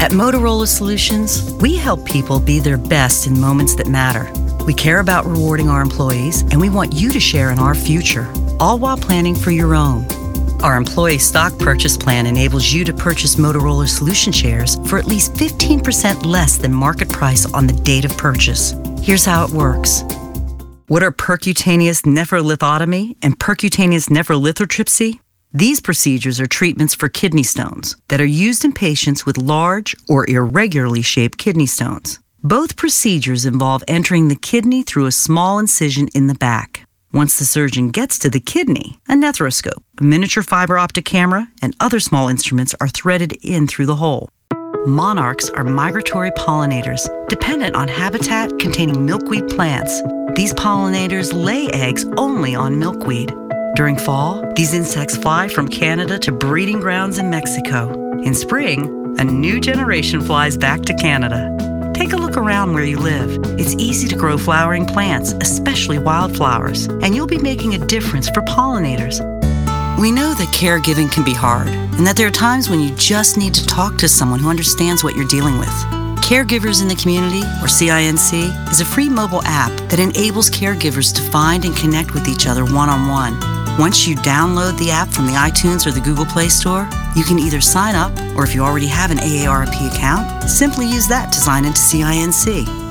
At Motorola Solutions, we help people be their best in moments that matter. We care about rewarding our employees, and we want you to share in our future, all while planning for your own. Our employee stock purchase plan enables you to purchase Motorola Solution shares for at least 15% less than market price on the date of purchase. Here's how it works. What are percutaneous nephrolithotomy and percutaneous nephrolithotripsy? These procedures are treatments for kidney stones that are used in patients with large or irregularly shaped kidney stones. Both procedures involve entering the kidney through a small incision in the back. Once the surgeon gets to the kidney, a nephroscope, a miniature fiber optic camera, and other small instruments are threaded in through the hole. Monarchs are migratory pollinators dependent on habitat containing milkweed plants. These pollinators lay eggs only on milkweed. During fall, these insects fly from Canada to breeding grounds in Mexico. In spring, a new generation flies back to Canada. Take a look around where you live. It's easy to grow flowering plants, especially wildflowers, and you'll be making a difference for pollinators. We know that caregiving can be hard, and that there are times when you just need to talk to someone who understands what you're dealing with. Caregivers in the Community, or CINC, is a free mobile app that enables caregivers to find and connect with each other one-on-one. Once you download the app from the iTunes or the Google Play Store, you can either sign up, or if you already have an AARP account, simply use that to sign into CINC.